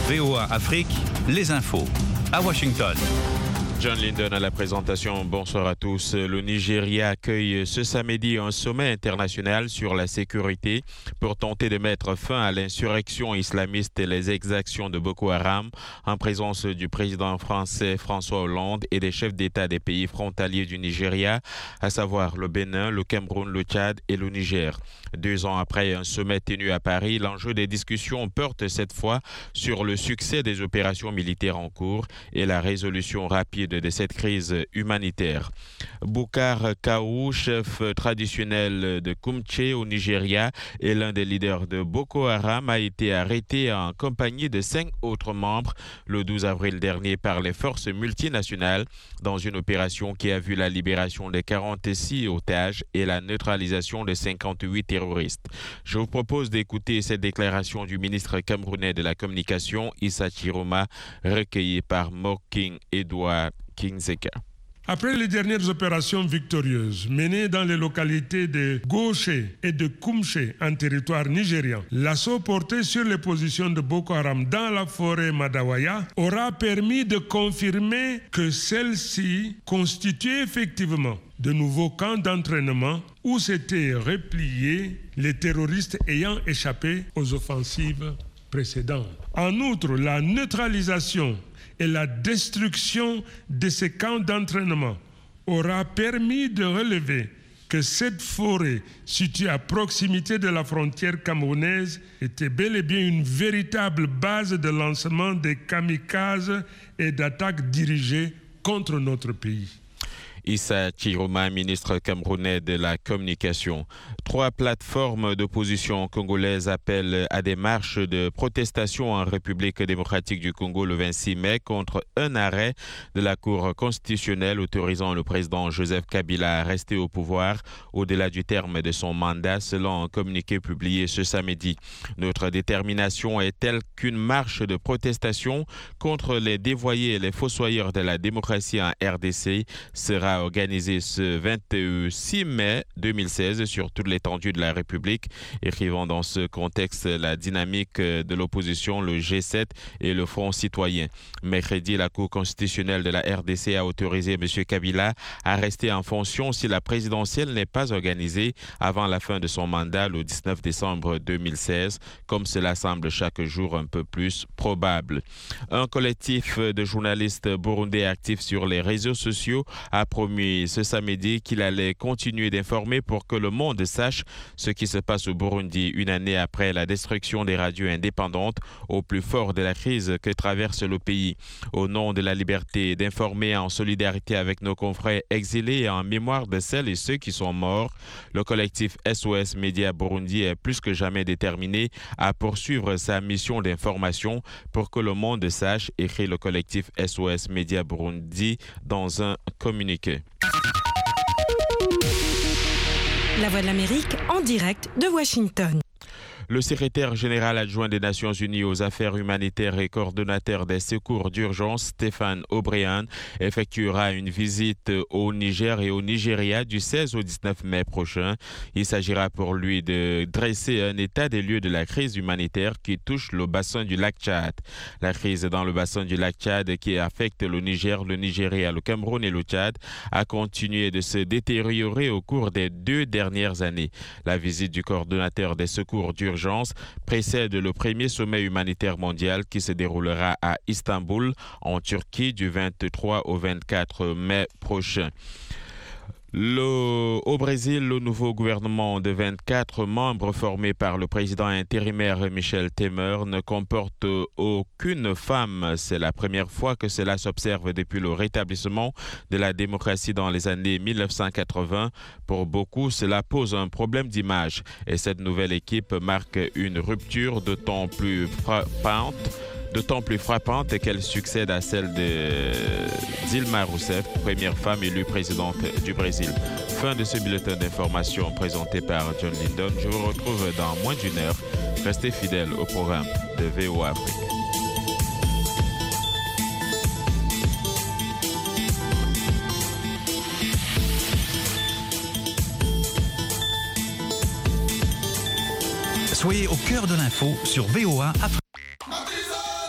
VOA Afrique, les infos. À Washington. John Linden à la présentation. Bonsoir à tous. Le Nigeria accueille ce samedi un sommet international sur la sécurité pour tenter de mettre fin à l'insurrection islamiste et les exactions de Boko Haram en présence du président français François Hollande et des chefs d'État des pays frontaliers du Nigeria, à savoir le Bénin, le Cameroun, le Tchad et le Niger. 2 ans après un sommet tenu à Paris, l'enjeu des discussions porte cette fois sur le succès des opérations militaires en cours et la résolution rapide de cette crise humanitaire. Bukar Kaou, chef traditionnel de Kumche au Nigeria et l'un des leaders de Boko Haram, a été arrêté en compagnie de 5 autres membres le 12 avril dernier par les forces multinationales dans une opération qui a vu la libération de 46 otages et la neutralisation de 58 terroristes. Je vous propose d'écouter cette déclaration du ministre camerounais de la communication, Issa Chiroma, recueillie par Moking Edouard Kinzeka. Après les dernières opérations victorieuses menées dans les localités de Gauche et de Kumche en territoire nigérian, l'assaut porté sur les positions de Boko Haram dans la forêt Madawaya aura permis de confirmer que celle-ci constituait effectivement de nouveaux camps d'entraînement où s'étaient repliés les terroristes ayant échappé aux offensives précédentes. En outre, la neutralisation et la destruction de ces camps d'entraînement aura permis de relever que cette forêt située à proximité de la frontière camerounaise était bel et bien une véritable base de lancement des kamikazes et d'attaques dirigées contre notre pays. Issa Chiroma, ministre camerounais de la communication. 3 plateformes d'opposition congolaises appellent à des marches de protestation en République démocratique du Congo le 26 mai contre un arrêt de la Cour constitutionnelle autorisant le président Joseph Kabila à rester au pouvoir au-delà du terme de son mandat, selon un communiqué publié ce samedi. Notre détermination est telle qu'une marche de protestation contre les dévoyés et les fossoyeurs de la démocratie en RDC sera organisé ce 26 mai 2016 sur toute l'étendue de la République, écrivant dans ce contexte la dynamique de l'opposition, le G7 et le Front citoyen. Mercredi, la Cour constitutionnelle de la RDC a autorisé M. Kabila à rester en fonction si la présidentielle n'est pas organisée avant la fin de son mandat le 19 décembre 2016, comme cela semble chaque jour un peu plus probable. Un collectif de journalistes burundais actifs sur les réseaux sociaux a promis ce samedi qu'il allait continuer d'informer pour que le monde sache ce qui se passe au Burundi une année après la destruction des radios indépendantes au plus fort de la crise que traverse le pays. Au nom de la liberté d'informer en solidarité avec nos confrères exilés et en mémoire de celles et ceux qui sont morts, le collectif SOS Média Burundi est plus que jamais déterminé à poursuivre sa mission d'information pour que le monde sache, écrit le collectif SOS Média Burundi dans un communiqué. La Voix de l'Amérique en direct de Washington. Le secrétaire général adjoint des Nations Unies aux affaires humanitaires et coordonnateur des secours d'urgence, Stéphane O'Brien, effectuera une visite au Niger et au Nigeria du 16 au 19 mai prochain. Il s'agira pour lui de dresser un état des lieux de la crise humanitaire qui touche le bassin du lac Tchad. La crise dans le bassin du lac Tchad qui affecte le Niger, le Nigeria, le Cameroun et le Tchad a continué de se détériorer au cours des 2 dernières années. La visite du coordonnateur des secours d'urgence précède le premier sommet humanitaire mondial qui se déroulera à Istanbul, en Turquie, du 23 au 24 mai prochain. Au Brésil, le nouveau gouvernement de 24 membres formé par le président intérimaire Michel Temer ne comporte aucune femme. C'est la première fois que cela s'observe depuis le rétablissement de la démocratie dans les années 1980. Pour beaucoup, cela pose un problème d'image et cette nouvelle équipe marque une rupture d'autant plus frappante qu'elle succède à celle de Dilma Rousseff, première femme élue présidente du Brésil. Fin de ce bulletin d'information présenté par John Linden. Je vous retrouve dans moins d'une heure. Restez fidèles au programme de VOA Afrique. Soyez au cœur de l'info sur VOA Afrique.